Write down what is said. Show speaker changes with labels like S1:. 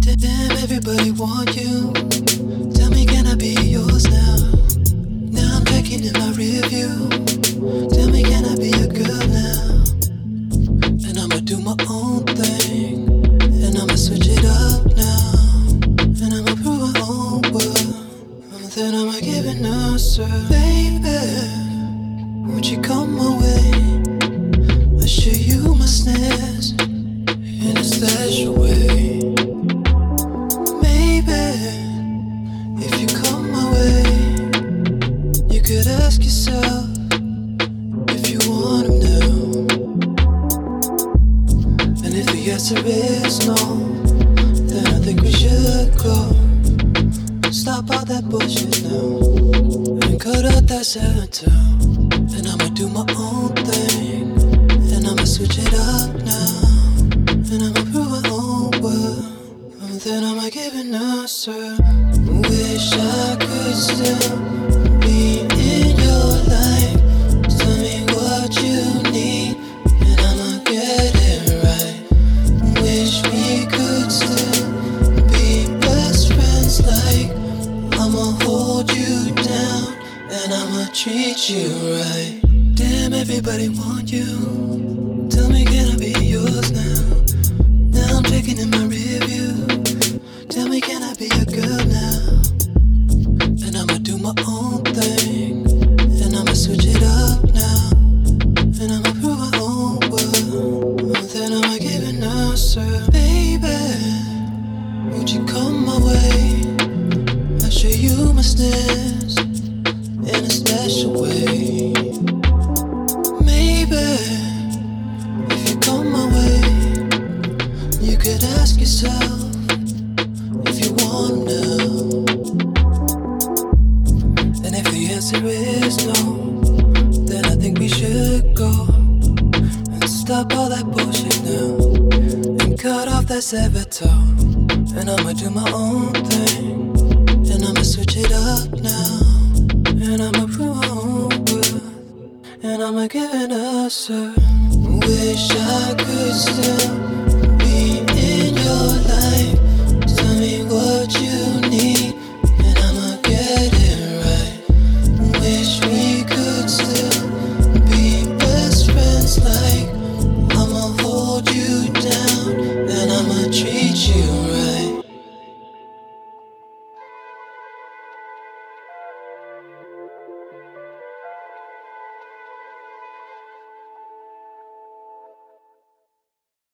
S1: Damn, everybody want you. Tell me, can I be yours now? Now I'm checking in my review. Tell me, can I be your girl now? And I'ma do my own thing. And I'ma switch it up now. And I'ma prove my own worth. Then I'ma give it no sir. Baby, won't you come my way? I'll show you my snares in a special way. If you come my way, you could ask yourself if you want him now. And if the answer is no, then I think we should go. Stop all that bullshit now and cut out that serotonin. And I'ma do my own thing. And I'ma switch it up now. And I'ma prove my own worth. Then I'ma give it no sir. Wish I could still be in your life. Tell me what you need, and I'ma get it right. Wish we could still be best friends. Like I'ma hold you down, and I'ma treat you right. Damn, everybody want you. Tell me, can I be yours now? Now I'm checking in my review. Tell me, can I be your girl now? And I'ma do my own thing. And I'ma switch it up now. And I'ma prove my own worth. Then I'ma give it no sir. Baby, won't you come my way? I'll show you my snares in a special way. Maybe if you come my way, you could ask yourself if you want now. And if the answer is no, then I think we should go and stop all that bullshit now and cut off that serotonin. And I'ma do my own thing. And I'ma switch it up now. And I'ma prove my own worth. And I'ma give it a sir. Wish I could still be in your life. Tell me what you need, and I'ma get it right. Wish we could still be best friends. Like I'ma hold you down, and I'ma treat you